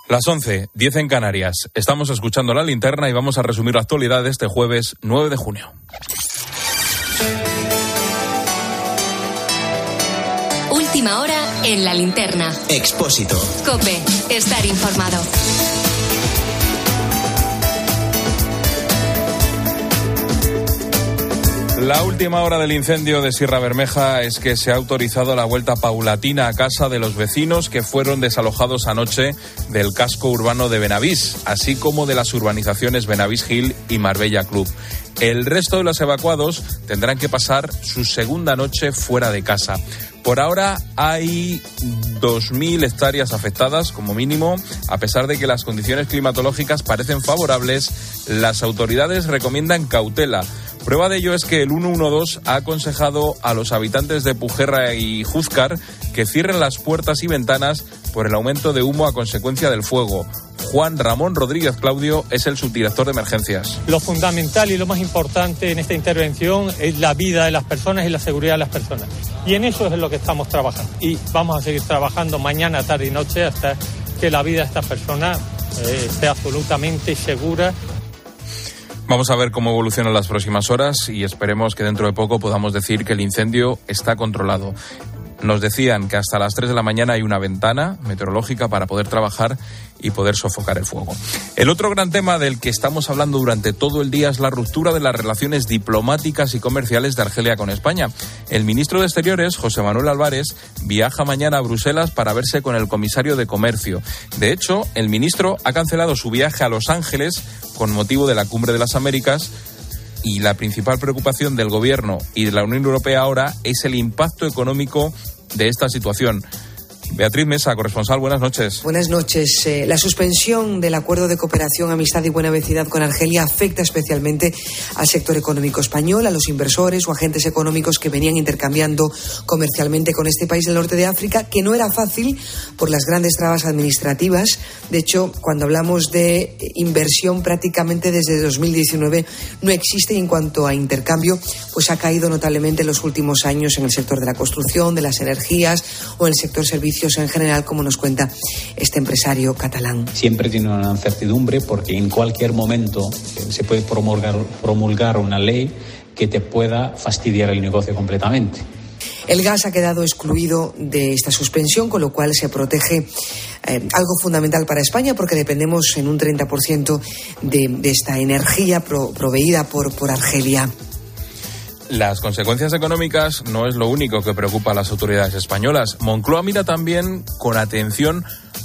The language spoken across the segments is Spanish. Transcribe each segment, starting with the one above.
Las 11:10 en Canarias. Estamos escuchando La Linterna y vamos a resumir la actualidad de este jueves 9 de junio. Última hora en La Linterna. Expósito. COPE. Estar informado. La última hora del incendio de Sierra Bermeja es que se ha autorizado la vuelta paulatina a casa de los vecinos que fueron desalojados anoche del casco urbano de Benavís, así como de las urbanizaciones Benavís Hill y Marbella Club. El resto de los evacuados tendrán que pasar su segunda noche fuera de casa. Por ahora hay 2.000 hectáreas afectadas como mínimo. A pesar de que las condiciones climatológicas parecen favorables, las autoridades recomiendan cautela. Prueba de ello es que el 112 ha aconsejado a los habitantes de Pujerra y Júzcar que cierren las puertas y ventanas por el aumento de humo a consecuencia del fuego. Juan Ramón Rodríguez Claudio es el subdirector de emergencias. Lo fundamental y lo más importante en esta intervención es la vida de las personas y la seguridad de las personas. Y en eso es en lo que estamos trabajando. Y vamos a seguir trabajando mañana, tarde y noche hasta que la vida de estas personas esté absolutamente segura. Vamos a ver cómo evolucionan las próximas horas y esperemos que dentro de poco podamos decir que el incendio está controlado. Nos decían que hasta las 3 de la mañana hay una ventana meteorológica para poder trabajar y poder sofocar el fuego. El otro gran tema del que estamos hablando durante todo el día es la ruptura de las relaciones diplomáticas y comerciales de Argelia con España. El ministro de Exteriores, José Manuel Álvarez, viaja mañana a Bruselas para verse con el comisario de Comercio. De hecho, el ministro ha cancelado su viaje a Los Ángeles con motivo de la Cumbre de las Américas. Y la principal preocupación del Gobierno y de la Unión Europea ahora es el impacto económico de esta situación. Beatriz Mesa, corresponsal, buenas noches. Buenas noches. La suspensión del acuerdo de cooperación, amistad y buena vecindad con Argelia afecta especialmente al sector económico español, a los inversores o agentes económicos que venían intercambiando comercialmente con este país del norte de África, que no era fácil por las grandes trabas administrativas. De hecho, cuando hablamos de inversión, prácticamente desde 2019 no existe, y en cuanto a intercambio, pues ha caído notablemente en los últimos años en el sector de la construcción, de las energías o en el sector servicios en general, como nos cuenta este empresario catalán. Siempre tiene una incertidumbre porque en cualquier momento se puede promulgar una ley que te pueda fastidiar el negocio completamente. El gas ha quedado excluido de esta suspensión, con lo cual se protege algo fundamental para España, porque dependemos en un 30% de esta energía proveída por Argelia. Las consecuencias económicas no es lo único que preocupa a las autoridades españolas. Moncloa mira también con atención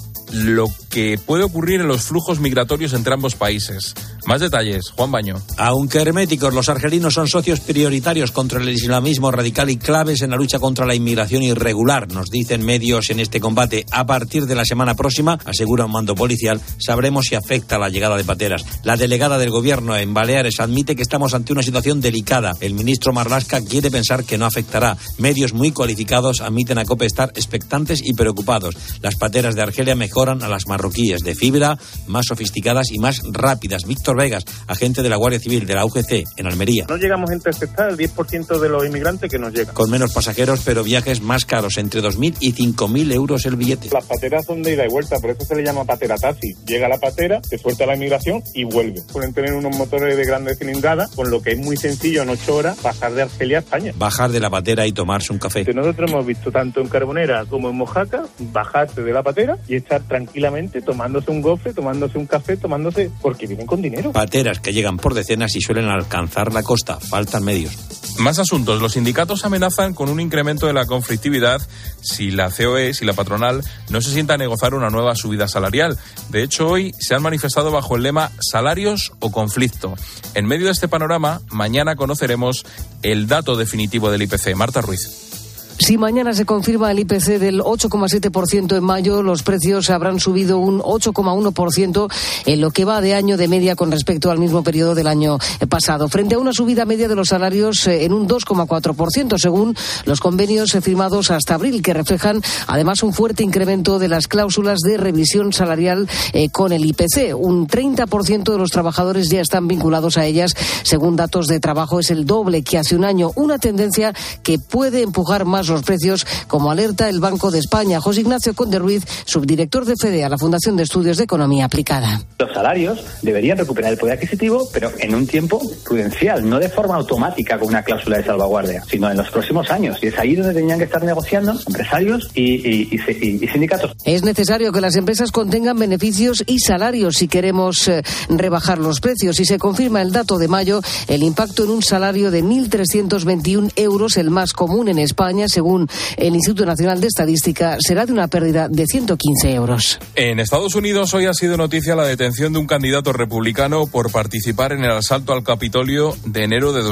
lo que puede ocurrir en los flujos migratorios entre ambos países. Más detalles, Juan Baño. Aunque herméticos, los argelinos son socios prioritarios contra el islamismo radical y claves en la lucha contra la inmigración irregular, nos dicen medios en este combate. A partir de la semana próxima, asegura un mando policial, sabremos si afecta la llegada de pateras. La delegada del gobierno en Baleares admite que estamos ante una situación delicada. El ministro Marlaska quiere pensar que no afectará. Medios muy cualificados admiten a COPE estar expectantes y preocupados. Las pateras de Argelia mejoran a las marroquíes de fibra, más sofisticadas y más rápidas. Víctor Vegas, agente de la Guardia Civil de la UGC en Almería. No llegamos a interceptar el 10% de los inmigrantes que nos llegan. Con menos pasajeros, pero viajes más caros, entre 2.000 y 5.000 euros el billete. Las pateras son de ida y vuelta, por eso se le llama patera taxi. Llega la patera, se suelta la inmigración y vuelve. Pueden tener unos motores de grande cilindrada, con lo que es muy sencillo en 8 horas bajar de Argelia a España. Bajar de la patera y tomarse un café. Nosotros hemos visto tanto en Carbonera como en Mojaca, bajarse de la patera y estar tranquilamente tomándose un gofre, tomándose un café, porque vienen con dinero. Pateras que llegan por decenas y suelen alcanzar la costa. Faltan medios. Más asuntos. Los sindicatos amenazan con un incremento de la conflictividad si la COE, si la patronal, no se sienta a negociar una nueva subida salarial. De hecho, hoy se han manifestado bajo el lema salarios o conflicto. En medio de este panorama, mañana conoceremos el dato definitivo del IPC. Marta Ruiz. Si mañana se confirma el IPC del 8,7% en mayo, los precios habrán subido un 8,1% en lo que va de año de media con respecto al mismo periodo del año pasado, frente a una subida media de los salarios en un 2,4%, según los convenios firmados hasta abril, que reflejan además un fuerte incremento de las cláusulas de revisión salarial con el IPC. Un 30% de los trabajadores ya están vinculados a ellas, según datos de trabajo, es el doble que hace un año, una tendencia que puede empujar más más los precios, como alerta el Banco de España. José Ignacio Conde Ruiz, subdirector de FEDEA, la Fundación de Estudios de Economía Aplicada. Los salarios deberían recuperar el poder adquisitivo, pero en un tiempo prudencial, no de forma automática con una cláusula de salvaguardia, sino en los próximos años. Y es ahí donde tenían que estar negociando empresarios y sindicatos. Es necesario que las empresas contengan beneficios y salarios si queremos rebajar los precios. Si se confirma el dato de mayo, el impacto en un salario de 1.321 euros, el más común en España, según el Instituto Nacional de Estadística, será de una pérdida de 115 euros. En Estados Unidos hoy ha sido noticia la detención de un candidato republicano por participar en el asalto al Capitolio de enero de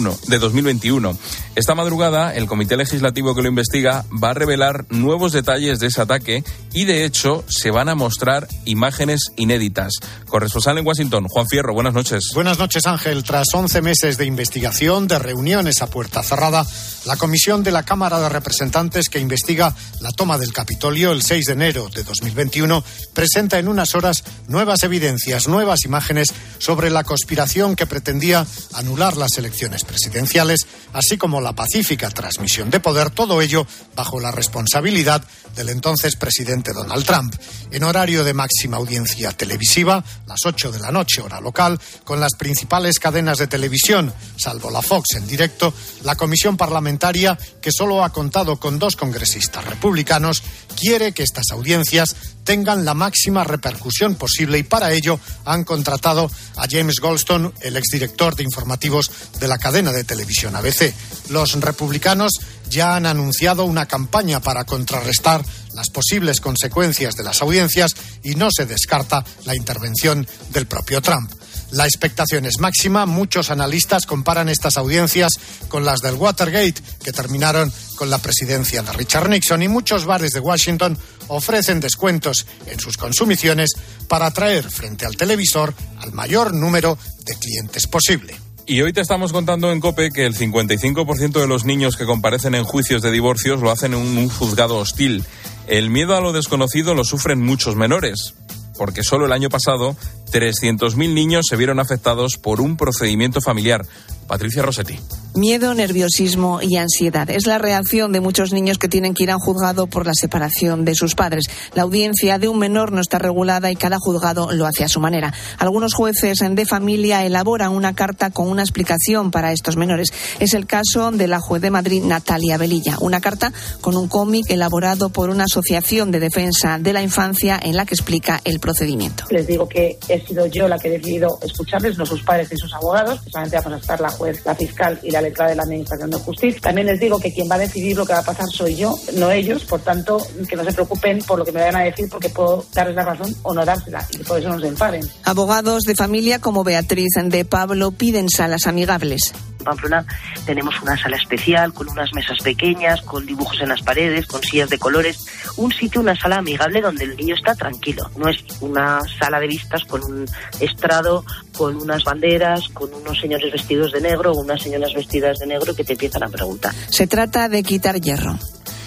2021. Esta madrugada, el comité legislativo que lo investiga va a revelar nuevos detalles de ese ataque y, de hecho, se van a mostrar imágenes inéditas. Corresponsal en Washington, Juan Fierro, buenas noches. Buenas noches, Ángel. Tras 11 meses de investigación, de reuniones a puerta cerrada, la comisión de la Cámara de Representantes que investiga la toma del Capitolio el 6 de enero de 2021 presenta en unas horas nuevas evidencias, nuevas imágenes sobre la conspiración que pretendía anular las elecciones presidenciales, así como la pacífica transmisión de poder, todo ello bajo la responsabilidad del entonces presidente Donald Trump. En horario de máxima audiencia televisiva, las 8 de la noche, hora local, con las principales cadenas de televisión, salvo la Fox en directo, la comisión parlamentaria, que solo ha contado con 2 congresistas republicanos, quiere que estas audiencias tengan la máxima repercusión posible y para ello han contratado a James Goldstone, el exdirector de informativos de la cadena de televisión ABC. Los republicanos ya han anunciado una campaña para contrarrestar las posibles consecuencias de las audiencias y no se descarta la intervención del propio Trump. La expectación es máxima. Muchos analistas comparan estas audiencias con las del Watergate, que terminaron con la presidencia de Richard Nixon, y muchos bares de Washington ofrecen descuentos en sus consumiciones para atraer frente al televisor al mayor número de clientes posible. Y hoy te estamos contando en COPE que el 55% de los niños que comparecen en juicios de divorcios lo hacen en un juzgado hostil. El miedo a lo desconocido lo sufren muchos menores, porque solo el año pasado 300.000 niños se vieron afectados por un procedimiento familiar. Patricia Rossetti. Miedo, nerviosismo y ansiedad. Es la reacción de muchos niños que tienen que ir a un juzgado por la separación de sus padres. La audiencia de un menor no está regulada y cada juzgado lo hace a su manera. Algunos jueces de familia elaboran una carta con una explicación para estos menores. Es el caso de la juez de Madrid, Natalia Velilla. Una carta con un cómic elaborado por una asociación de defensa de la infancia en la que explica el procedimiento. Les digo que he sido yo la que he decidido escucharles, no sus padres ni sus abogados. Solamente vamos a estar la juez, la fiscal y la letrada de la Administración de Justicia. También les digo que quien va a decidir lo que va a pasar soy yo, no ellos. Por tanto, que no se preocupen por lo que me vayan a decir, porque puedo darles la razón o no dársela, y por eso no se enfaden. Abogados de familia como Beatriz de Pablo piden salas amigables. En Pamplona tenemos una sala especial con unas mesas pequeñas, con dibujos en las paredes, con sillas de colores, un sitio, una sala amigable donde el niño está tranquilo. No es una sala de vistas con un estrado, con unas banderas, con unos señores vestidos de negro o unas señoras vestidas de negro que te empiezan a preguntar. Se trata de quitar hierro.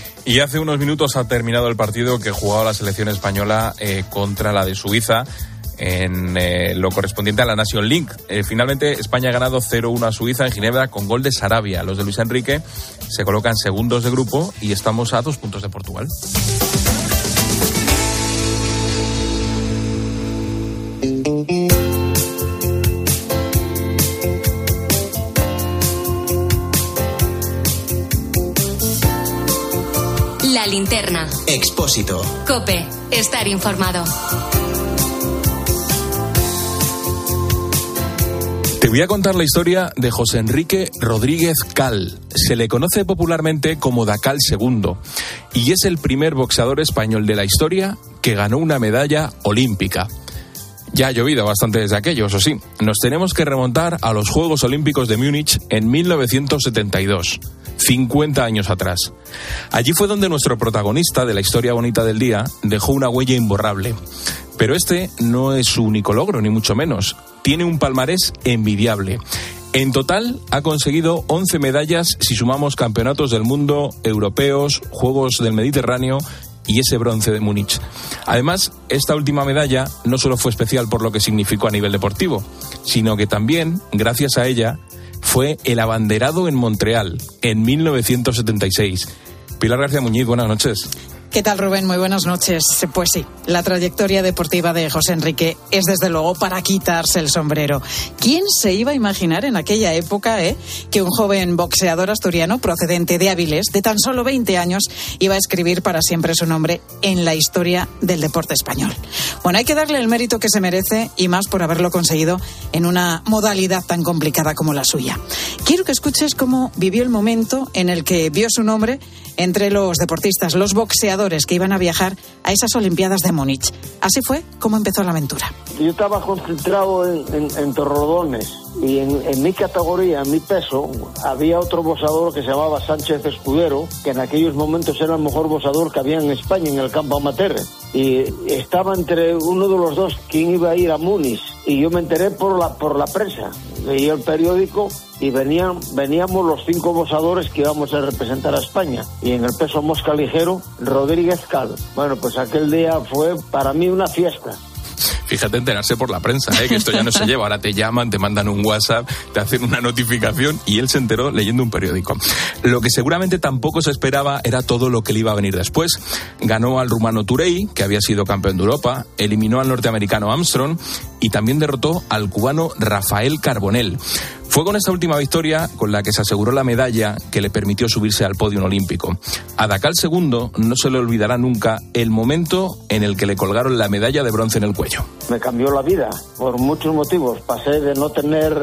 Y hace unos minutos ha terminado el partido que jugaba la selección española contra la de Suiza en lo correspondiente a la Nation League. Finalmente España ha ganado 0-1 a Suiza en Ginebra con gol de Sarabia. Los de Luis Enrique se colocan segundos de grupo y estamos a 2 puntos de Portugal. La linterna. Expósito. COPE. Estar informado. Te voy a contar la historia de José Enrique Rodríguez Cal. Se le conoce popularmente como Dacal II y es el primer boxeador español de la historia que ganó una medalla olímpica. Ya ha llovido bastante desde aquello, eso sí. Nos tenemos que remontar a los Juegos Olímpicos de Múnich en 1972, 50 años atrás. Allí fue donde nuestro protagonista de la historia bonita del día dejó una huella imborrable. Pero este no es su único logro, ni mucho menos. Tiene un palmarés envidiable. En total ha conseguido 11 medallas si sumamos campeonatos del mundo, europeos, Juegos del Mediterráneo y ese bronce de Múnich. Además, esta última medalla no solo fue especial por lo que significó a nivel deportivo, sino que también, gracias a ella, fue el abanderado en Montreal en 1976. Pilar García Muñiz, buenas noches. ¿Qué tal, Rubén? Muy buenas noches. Pues sí, la trayectoria deportiva de José Enrique es desde luego para quitarse el sombrero. ¿Quién se iba a imaginar en aquella época que un joven boxeador asturiano procedente de Avilés, de tan solo 20 años, iba a escribir para siempre su nombre en la historia del deporte español? Bueno, hay que darle el mérito que se merece y más por haberlo conseguido en una modalidad tan complicada como la suya. Quiero que escuches cómo vivió el momento en el que vio su nombre entre los deportistas, los boxeadores que iban a viajar a esas Olimpiadas de Múnich. Así fue como empezó la aventura. Yo estaba concentrado en Torrelodones y en mi categoría, en mi peso, había otro boxeador que se llamaba Sánchez Escudero, que en aquellos momentos era el mejor boxeador que había en España, en el campo amateur. Y estaba entre uno de los dos quién iba a ir a Múnich. Y yo me enteré por la prensa. Leí el periódico y veníamos los 5 boxeadores que íbamos a representar a España. Y en el peso mosca ligero, Rodríguez Cal. Bueno, pues aquel día fue para mí una fiesta. Fíjate, enterarse por la prensa, que esto ya no se lleva. Ahora te llaman, te mandan un WhatsApp, te hacen una notificación y él se enteró leyendo un periódico. Lo que seguramente tampoco se esperaba era todo lo que le iba a venir después. Ganó al rumano Turey, que había sido campeón de Europa, eliminó al norteamericano Armstrong y también derrotó al cubano Rafael Carbonell. Fue con esta última victoria con la que se aseguró la medalla que le permitió subirse al podio olímpico. A Dacal II no se le olvidará nunca el momento en el que le colgaron la medalla de bronce en el cuello. Me cambió la vida por muchos motivos. Pasé de no tener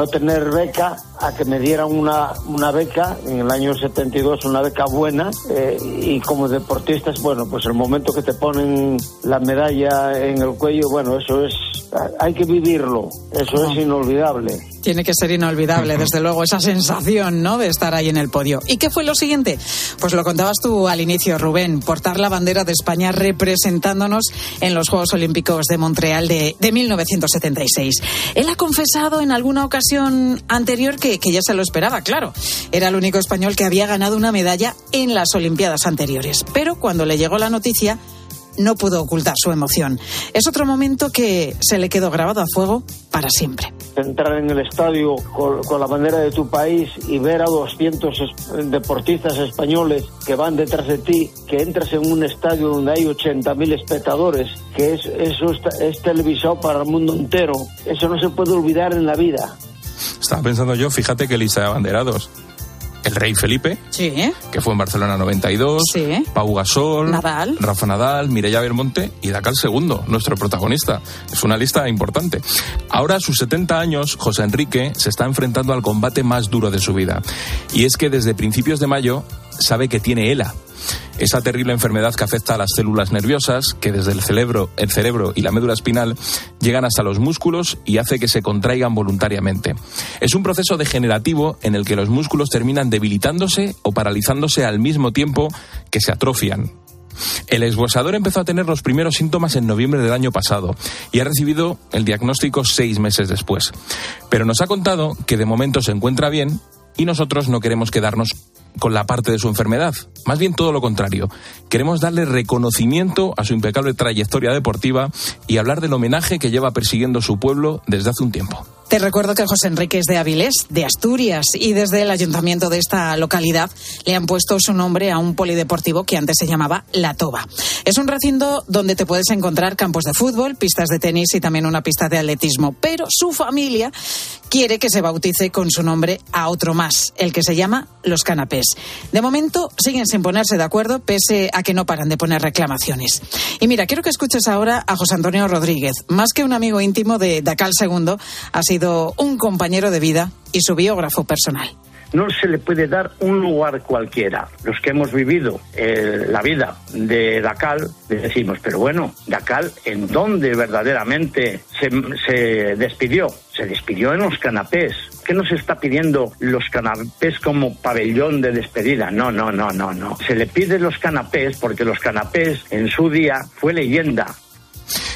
beca a que me dieran una beca en el año 72, una beca buena, y como deportistas, bueno, pues el momento que te ponen la medalla en el cuello, bueno, eso es, hay que vivirlo, eso es inolvidable. Tiene que ser inolvidable, desde luego, esa sensación, ¿no?, de estar ahí en el podio. ¿Y qué fue lo siguiente? Pues lo contabas tú al inicio, Rubén, portar la bandera de España representándonos en los Juegos Olímpicos de Montreal de 1976. Él ha confesado en alguna ocasión anterior que ya se lo esperaba, claro. Era el único español que había ganado una medalla en las Olimpiadas anteriores. Pero cuando le llegó la noticia, no pudo ocultar su emoción. Es otro momento que se le quedó grabado a fuego para siempre. Entrar en el estadio con la bandera de tu país y ver a 200 deportistas españoles que van detrás de ti, que entras en un estadio donde hay 80.000 espectadores, que eso es televisado para el mundo entero. Eso no se puede olvidar en la vida. Estaba pensando yo, fíjate qué lista de abanderados. El rey Felipe, sí, que fue en Barcelona 92, sí. Pau Gasol, Nadal. Rafa Nadal, Mireia Belmonte y Dacal II, nuestro protagonista. Es una lista importante. Ahora, a sus 70 años, José Enrique se está enfrentando al combate más duro de su vida. Y es que desde principios de mayo sabe que tiene ELA. Esa terrible enfermedad que afecta a las células nerviosas, que desde el cerebro y la médula espinal llegan hasta los músculos y hace que se contraigan voluntariamente. Es un proceso degenerativo en el que los músculos terminan debilitándose o paralizándose al mismo tiempo que se atrofian. El exboxeador empezó a tener los primeros síntomas en noviembre del año pasado y ha recibido el diagnóstico 6 meses después. Pero nos ha contado que de momento se encuentra bien y nosotros no queremos quedarnos con la parte de su enfermedad. Más bien todo lo contrario. Queremos darle reconocimiento a su impecable trayectoria deportiva y hablar del homenaje que lleva persiguiendo su pueblo desde hace un tiempo. Te recuerdo que José Enrique es de Avilés, de Asturias, y desde el ayuntamiento de esta localidad le han puesto su nombre a un polideportivo que antes se llamaba La Toba. Es un recinto donde te puedes encontrar campos de fútbol, pistas de tenis y también una pista de atletismo, pero su familia quiere que se bautice con su nombre a otro más, el que se llama Los Canapés. De momento siguen sin ponerse de acuerdo, pese a que no paran de poner reclamaciones. Y mira, quiero que escuches ahora a José Antonio Rodríguez. Más que un amigo íntimo de Dacal II, ha sido un compañero de vida y su biógrafo personal. No se le puede dar un lugar cualquiera. Los que hemos vivido la vida de Dacal, le decimos, pero bueno, Dacal, ¿en dónde verdaderamente se despidió? Se despidió en los canapés. ¿Qué nos está pidiendo los canapés como pabellón de despedida? No. Se le pide los canapés porque los canapés en su día fue leyenda.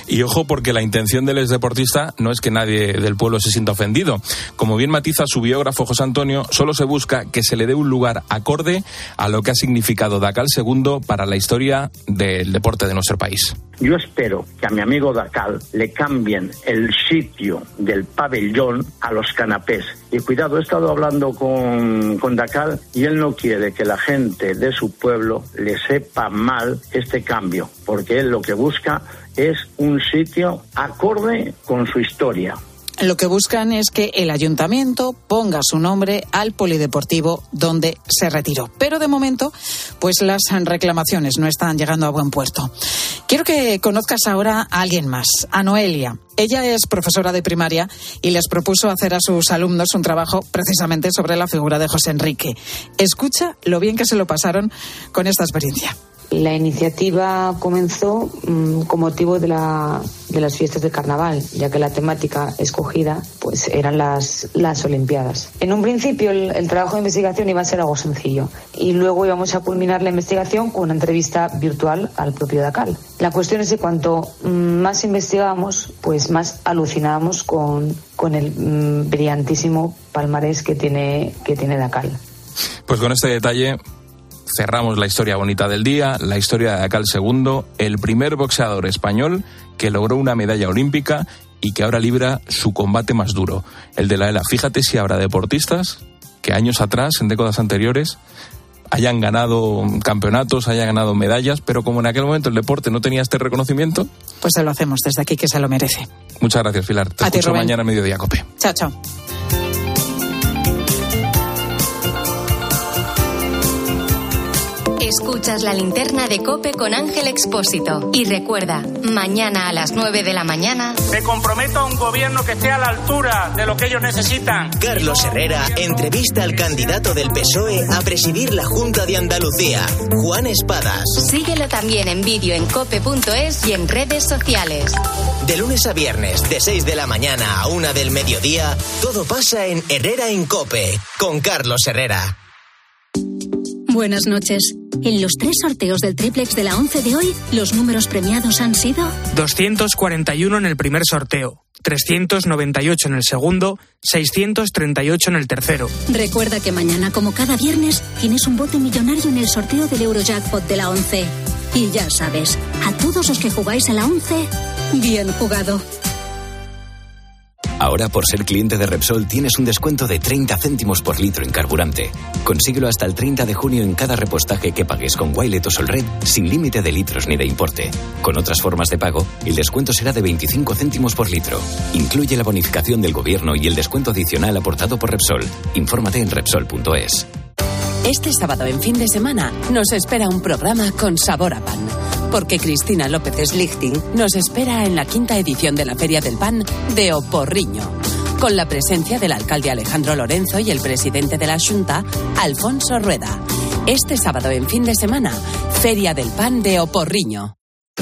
Y ojo, porque la intención del exdeportista no es que nadie del pueblo se sienta ofendido. Como bien matiza su biógrafo José Antonio, solo se busca que se le dé un lugar acorde a lo que ha significado Dacal II para la historia del deporte de nuestro país. Yo espero que a mi amigo Dacal le cambien el sitio del pabellón a los canapés. Y cuidado, he estado hablando con Dacal y él no quiere que la gente de su pueblo le sepa mal este cambio, porque él lo que busca es un sitio acorde con su historia. Lo que buscan es que el ayuntamiento ponga su nombre al polideportivo donde se retiró. Pero de momento, pues las reclamaciones no están llegando a buen puerto. Quiero que conozcas ahora a alguien más, a Noelia. Ella es profesora de primaria y les propuso hacer a sus alumnos un trabajo precisamente sobre la figura de José Enrique. Escucha lo bien que se lo pasaron con esta experiencia. La iniciativa comenzó con motivo de las fiestas de carnaval, ya que la temática escogida pues eran las Olimpiadas. En un principio el trabajo de investigación iba a ser algo sencillo y luego íbamos a culminar la investigación con una entrevista virtual al propio Dacal. La cuestión es que cuanto más investigábamos, pues más alucinábamos con el brillantísimo palmarés que tiene Dacal. Pues con este detalle cerramos la historia bonita del día, la historia de Dacal II, el primer boxeador español que logró una medalla olímpica y que ahora libra su combate más duro, el de la ELA. Fíjate si habrá deportistas que años atrás, en décadas anteriores, hayan ganado campeonatos, hayan ganado medallas, pero como en aquel momento el deporte no tenía este reconocimiento... Pues se lo hacemos desde aquí, que se lo merece. Muchas gracias, Pilar. Te escucho mañana a mediodía, COPE. Chao, chao. Escuchas la linterna de COPE con Ángel Expósito. Y recuerda, mañana a las 9 de la mañana... Me comprometo a un gobierno que esté a la altura de lo que ellos necesitan. Carlos Herrera entrevista al candidato del PSOE a presidir la Junta de Andalucía, Juan Espadas. Síguelo también en vídeo en cope.es y en redes sociales. De lunes a viernes, de 6 de la mañana a 1 del mediodía, todo pasa en Herrera en COPE, con Carlos Herrera. Buenas noches. En los 3 sorteos del triplex de la 11 de hoy, los números premiados han sido... 241 en el primer sorteo, 398 en el segundo, 638 en el tercero. Recuerda que mañana, como cada viernes, tienes un bote millonario en el sorteo del Eurojackpot de la 11. Y ya sabes, a todos los que jugáis a la 11, bien jugado. Ahora, por ser cliente de Repsol, tienes un descuento de 30 céntimos por litro en carburante. Consíguelo hasta el 30 de junio en cada repostaje que pagues con Wilet o Solred, sin límite de litros ni de importe. Con otras formas de pago, el descuento será de 25 céntimos por litro. Incluye la bonificación del gobierno y el descuento adicional aportado por Repsol. Infórmate en Repsol.es. Este sábado en fin de semana nos espera un programa con sabor a pan, porque Cristina López Slichting nos espera en la 5ª edición de la Feria del Pan de O Porriño, con la presencia del alcalde Alejandro Lorenzo y el presidente de la Xunta, Alfonso Rueda. Este sábado en fin de semana, Feria del Pan de O Porriño.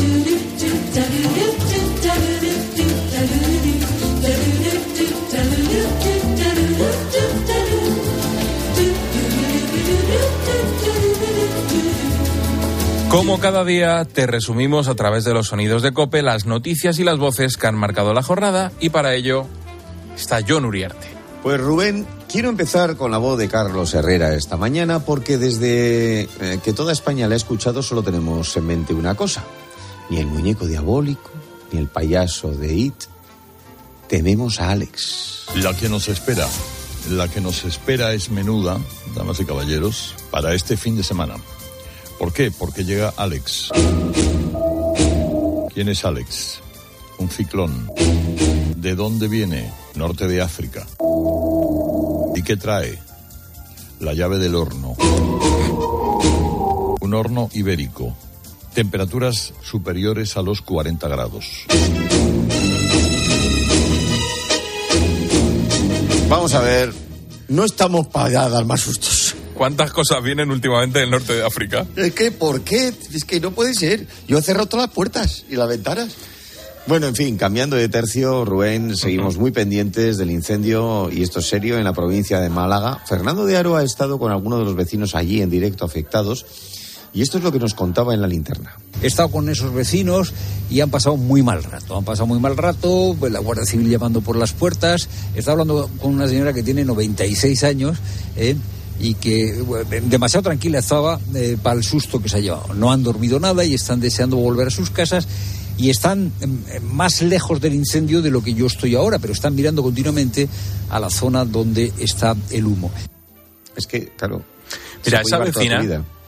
Como cada día, te resumimos a través de los sonidos de COPE las noticias y las voces que han marcado la jornada, y para ello está Jon Uriarte. Pues Rubén, quiero empezar con la voz de Carlos Herrera esta mañana, porque desde que toda España la ha escuchado solo tenemos en mente una cosa: ni el muñeco diabólico, ni el payaso de It. Tememos a Alex. La que nos espera es menuda, damas y caballeros, para este fin de semana. ¿Por qué? Porque llega Alex. ¿Quién es Alex? Un ciclón. ¿De dónde viene? Norte de África. ¿Y qué trae? La llave del horno. Un horno ibérico. Temperaturas superiores a los 40 grados. Vamos a ver, no estamos para dar más sustos. ¿Cuántas cosas vienen últimamente del norte de África? Es que, ¿por qué? Es que no puede ser. Yo he cerrado todas las puertas y las ventanas. Bueno, en fin, cambiando de tercio, Rubén, seguimos muy pendientes del incendio, y esto es serio, en la provincia de Málaga. Fernando de Aro ha estado con algunos de los vecinos allí en directo afectados Y esto es lo que nos contaba en la linterna. He estado con esos vecinos y han pasado muy mal rato, pues la Guardia Civil llamando por las puertas. He estado hablando con una señora que tiene 96 años, y que demasiado tranquila estaba para el susto que se ha llevado. No han dormido nada y están deseando volver a sus casas y están más lejos del incendio de lo que yo estoy ahora, pero están mirando continuamente a la zona donde está el humo. Es que, claro... Mira, esa vecina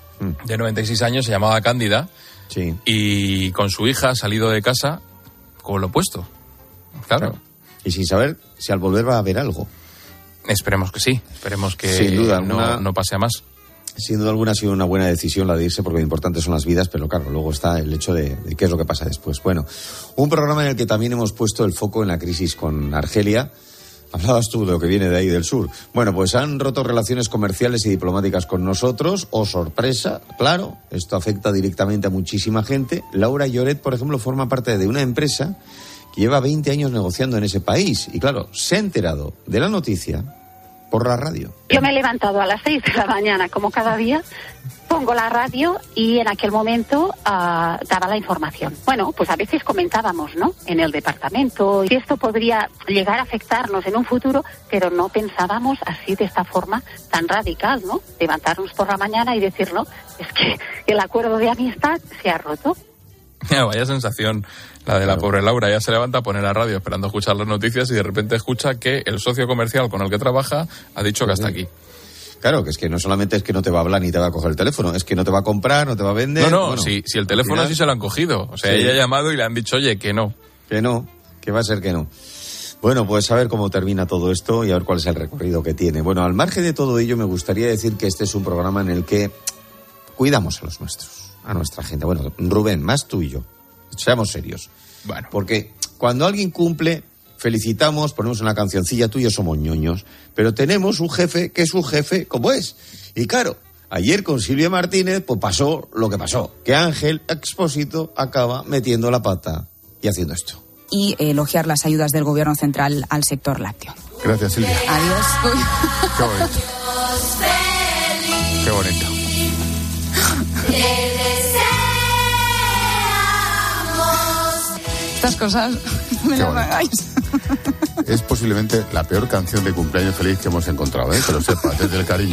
de 96 años se llamaba Cándida, sí, y con su hija ha salido de casa con lo opuesto. Claro. Y sin saber si al volver va a haber algo. Esperemos que sí, esperemos que sin duda no pase a más. Sin duda alguna ha sido una buena decisión la de irse, porque lo importante son las vidas, pero claro, luego está el hecho de qué es lo que pasa después. Bueno, un programa en el que también hemos puesto el foco en la crisis con Argelia. Hablabas tú de lo que viene de ahí del sur. Bueno, pues han roto relaciones comerciales y diplomáticas con nosotros. ¡Oh, sorpresa! Claro, esto afecta directamente a muchísima gente. Laura Lloret, por ejemplo, forma parte de una empresa que lleva 20 años negociando en ese país. Y claro, se ha enterado de la noticia por la radio. Yo me he levantado a las 6 de la mañana, como cada día, pongo la radio y en aquel momento daba la información. Bueno, pues a veces comentábamos, ¿no?, en el departamento, que esto podría llegar a afectarnos en un futuro, pero no pensábamos así, de esta forma tan radical, ¿no? Levantarnos por la mañana y decir, no, es que el acuerdo de amistad se ha roto. Vaya sensación la de la pobre Laura. Ya se levanta, pone la radio esperando escuchar las noticias y de repente escucha que el socio comercial con el que trabaja ha dicho que hasta aquí. Claro, que es que no solamente es que no te va a hablar ni te va a coger el teléfono, es que no te va a comprar, no te va a vender. No, bueno, si el teléfono sí se lo han cogido. O sea, ella ha llamado y le han dicho, oye, que no. Que va a ser que no. Bueno, pues a ver cómo termina todo esto y a ver cuál es el recorrido que tiene. Bueno, al margen de todo ello, me gustaría decir que este es un programa en el que cuidamos a los nuestros, a nuestra gente. Bueno, Rubén, más tú y yo, seamos serios. Bueno. Porque cuando alguien cumple, felicitamos, ponemos una cancioncilla, tú y yo somos ñoños, pero tenemos un jefe que es un jefe como es. Y claro, ayer con Silvia Martínez, pues pasó lo que pasó, que Ángel Expósito acaba metiendo la pata y haciendo esto. Y elogiar las ayudas del gobierno central al sector lácteo. Gracias, Silvia. Adiós. Qué bonito. Qué bonito. Estas cosas me las hagáis. Es posiblemente la peor canción de cumpleaños feliz que hemos encontrado, que lo sepas, desde el cariño.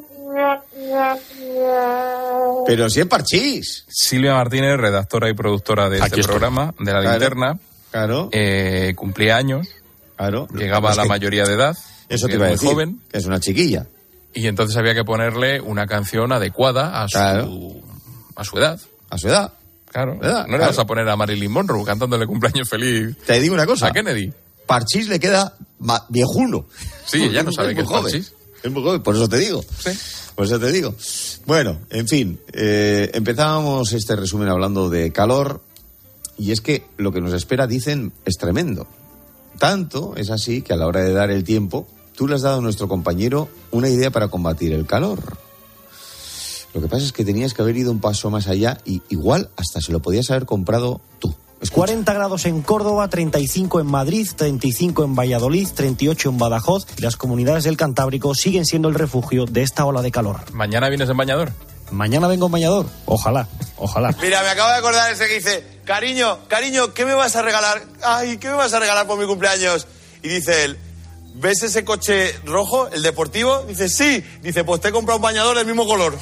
Pero si es parchís. Silvia Martínez, redactora y productora de este programa, de La Linterna, cumplía años, llegaba a la mayoría de edad, eso te iba a decir, joven, que es una chiquilla. Y entonces había que ponerle una canción adecuada a su edad. A su edad. Claro. No le vas a poner a Marilyn Monroe cantándole cumpleaños feliz. Te digo una cosa. A Kennedy. Parchís le queda viejuno. Sí, ella no sabe qué es parchís. Es muy joven, por eso te digo. Sí. Por eso te digo. Bueno, en fin, empezábamos este resumen hablando de calor, y es que lo que nos espera, dicen, es tremendo. Tanto es así que a la hora de dar el tiempo, tú le has dado a nuestro compañero una idea para combatir el calor. Lo que pasa es que tenías que haber ido un paso más allá y igual hasta se lo podías haber comprado tú. Escucha. 40 grados en Córdoba, 35 en Madrid, 35 en Valladolid, 38 en Badajoz. Y las comunidades del Cantábrico siguen siendo el refugio de esta ola de calor. ¿Mañana vienes en bañador? Mañana vengo en bañador. Ojalá. Mira, me acabo de acordar ese que dice, cariño, ¿qué me vas a regalar? Ay, ¿qué me vas a regalar por mi cumpleaños? Y dice él, ¿ves ese coche rojo, el deportivo? Dice, sí. Dice, pues te he comprado un bañador del mismo color.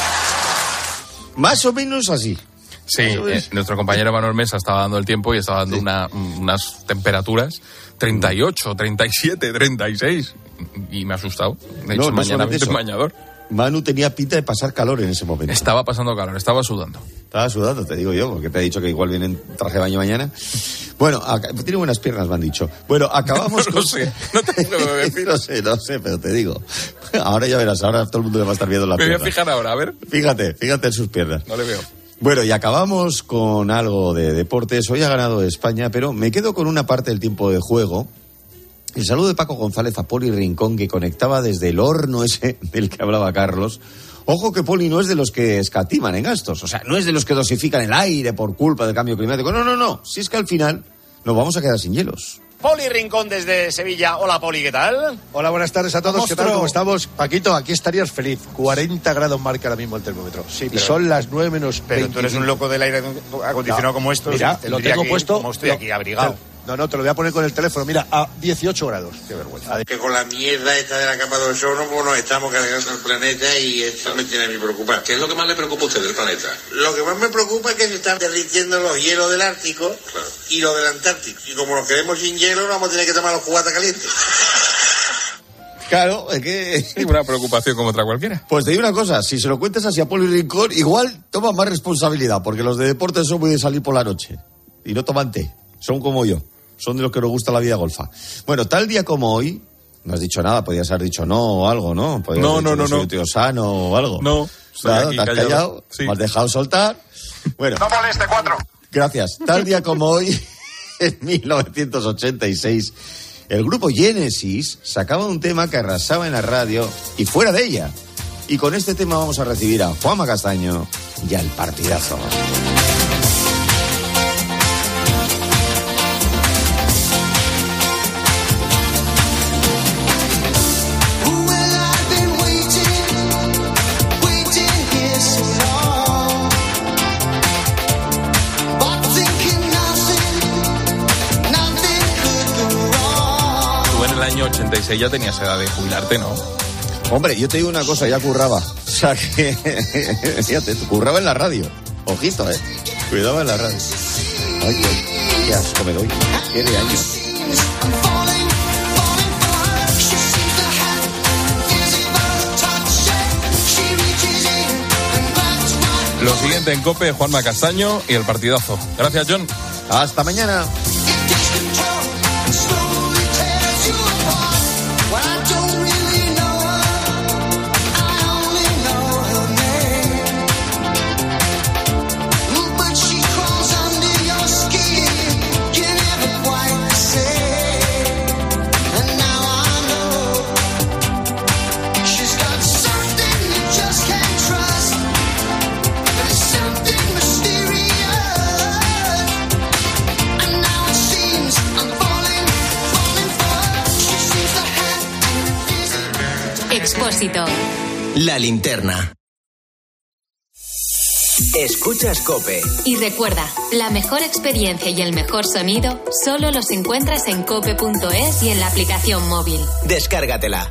Más o menos así. Sí, nuestro compañero Manuel Mesa estaba dando el tiempo y estaba dando unas temperaturas 38, 37, 36 y me ha asustado. De hecho, mañana me bañador. Manu tenía pinta de pasar calor en ese momento. Estaba pasando calor, estaba sudando. Estaba sudando, te digo yo, porque te he dicho que igual viene en traje de baño mañana. Bueno, tiene buenas piernas, me han dicho. Bueno, acabamos no sé, no te puedo decir. No sé, pero te digo. Ahora ya verás, ahora todo el mundo le va a estar viendo la pierna. Me voy a fijar ahora, a ver. Fíjate en sus piernas. No le veo. Bueno, y acabamos con algo de deportes. Hoy ha ganado España, pero me quedo con una parte del tiempo de juego. El saludo de Paco González a Poli Rincón, que conectaba desde el horno ese del que hablaba Carlos. Ojo que Poli no es de los que escatiman en gastos, o sea, no es de los que dosifican el aire por culpa del cambio climático. No. Si es que al final nos vamos a quedar sin hielos. Poli Rincón desde Sevilla. Hola, Poli, ¿qué tal? Hola, buenas tardes a todos. Monstruo. ¿Qué tal? ¿Cómo estamos? Paquito, aquí estarías feliz. 40 grados marca ahora mismo el termómetro. Sí, y son las 9 menos 20. Pero tú eres un loco del aire acondicionado como esto. Mira, lo tengo aquí, puesto. Como estoy aquí abrigado. No, te lo voy a poner con el teléfono. Mira, a 18 grados. Qué vergüenza. Que con la mierda esta de la capa de ozono, pues nos estamos cargando el planeta y esto me tiene a mí preocupado. ¿Qué es lo que más le preocupa a usted del planeta? Lo que más me preocupa es que se están derritiendo los hielos del Ártico y los del Antártico. Y como nos quedemos sin hielo, vamos a tener que tomar los cubatas calientes. Claro, es que... Sí, una preocupación como otra cualquiera. Pues te digo una cosa, si se lo cuentas así a Poli Rincón, igual toma más responsabilidad, porque los de deportes son muy de salir por la noche. Y no toman té, son como yo. Son de los que nos gusta la vida golfa. Bueno, tal día como hoy, no has dicho nada, podías haber dicho no o algo, ¿no? No. Soy un tío sano o algo. No, claro, te has callado, sí. Me has dejado soltar. Bueno. No moleste, 4. Gracias. Tal día como hoy, en 1986, el grupo Genesis sacaba un tema que arrasaba en la radio y fuera de ella. Y con este tema vamos a recibir a Juanma Castaño y al Partidazo. En el año 86 ya tenías edad de jubilarte, ¿no? Hombre, yo te digo una cosa, ya curraba. O sea que, fíjate, curraba en la radio. Ojito, cuidado en la radio. Ay, qué asco me doy. Qué de año. Lo siguiente en COPE, Juanma Castaño y el Partidazo. Gracias, John. Hasta mañana. Expósito. La linterna. Escuchas COPE. Y recuerda, la mejor experiencia y el mejor sonido solo los encuentras en cope.es y en la aplicación móvil. Descárgatela.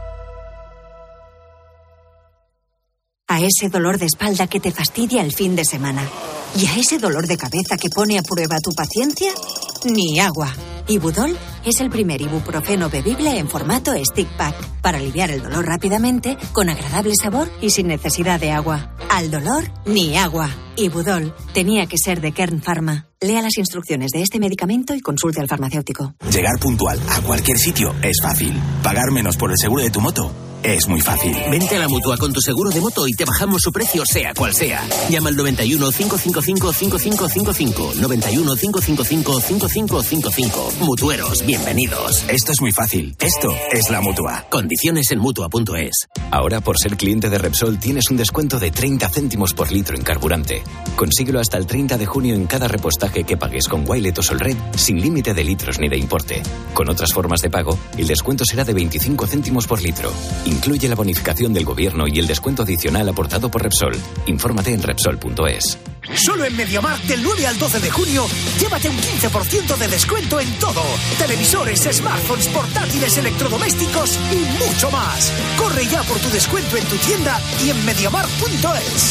A ese dolor de espalda que te fastidia el fin de semana. Y a ese dolor de cabeza que pone a prueba tu paciencia, ni agua. Ibudol es el primer ibuprofeno bebible en formato stick pack para aliviar el dolor rápidamente, con agradable sabor y sin necesidad de agua. Al dolor, ni agua. Ibudol tenía que ser de Kern Pharma. Lea las instrucciones de este medicamento y consulte al farmacéutico. Llegar puntual a cualquier sitio es fácil. Pagar menos por el seguro de tu moto es muy fácil. Vente a la Mutua con tu seguro de moto y te bajamos su precio sea cual sea. Llama al 91 555 5555. 91 555 5555. Mutueros, bienvenidos. Esto es muy fácil. Esto es la Mutua. Condiciones en Mutua.es. Ahora, por ser cliente de Repsol, tienes un descuento de 30 céntimos por litro en carburante. Consíguelo hasta el 30 de junio en cada repostaje que pagues con Wilet o Solred, sin límite de litros ni de importe. Con otras formas de pago, el descuento será de 25 céntimos por litro. Incluye la bonificación del gobierno y el descuento adicional aportado por Repsol. Infórmate en Repsol.es. Solo en MediaMarkt del 9 al 12 de junio, llévate un 15% de descuento en todo. Televisores, smartphones, portátiles, electrodomésticos y mucho más. Corre ya por tu descuento en tu tienda y en MediaMarkt.es.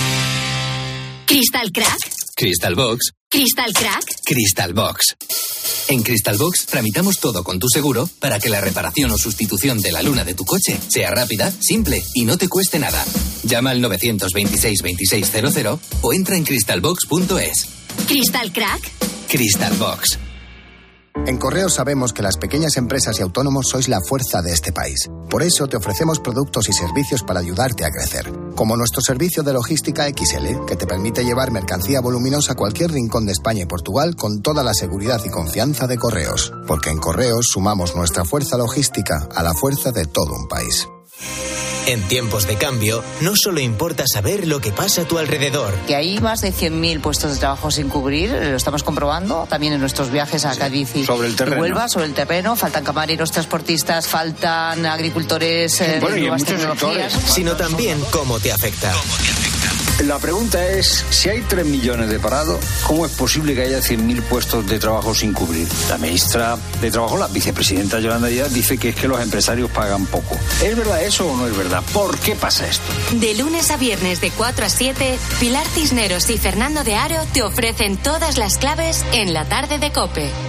¿Crystal Crack? Crystal Box. ¿Crystal Crack? Crystal Box. En Crystal Box tramitamos todo con tu seguro para que la reparación o sustitución de la luna de tu coche sea rápida, simple y no te cueste nada. Llama al 926 2600 o entra en crystalbox.es. ¿Crystal Crack? Crystal Box. En Correos sabemos que las pequeñas empresas y autónomos sois la fuerza de este país. Por eso te ofrecemos productos y servicios para ayudarte a crecer. Como nuestro servicio de logística XL, que te permite llevar mercancía voluminosa a cualquier rincón de España y Portugal con toda la seguridad y confianza de Correos. Porque en Correos sumamos nuestra fuerza logística a la fuerza de todo un país. En tiempos de cambio, no solo importa saber lo que pasa a tu alrededor. Que hay más de 100.000 puestos de trabajo sin cubrir, lo estamos comprobando también en nuestros viajes a Cádiz y Huelva, sobre el terreno. Faltan camareros, transportistas, faltan agricultores de nuevas tecnologías. Sino también cómo te afecta. La pregunta es, si hay 3 millones de parados, ¿cómo es posible que haya 100.000 puestos de trabajo sin cubrir? La ministra de Trabajo, la vicepresidenta Yolanda Díaz, dice que es que los empresarios pagan poco. ¿Es verdad eso o no es verdad? ¿Por qué pasa esto? De lunes a viernes de 4 a 7, Pilar Cisneros y Fernando de Aro te ofrecen todas las claves en la tarde de COPE.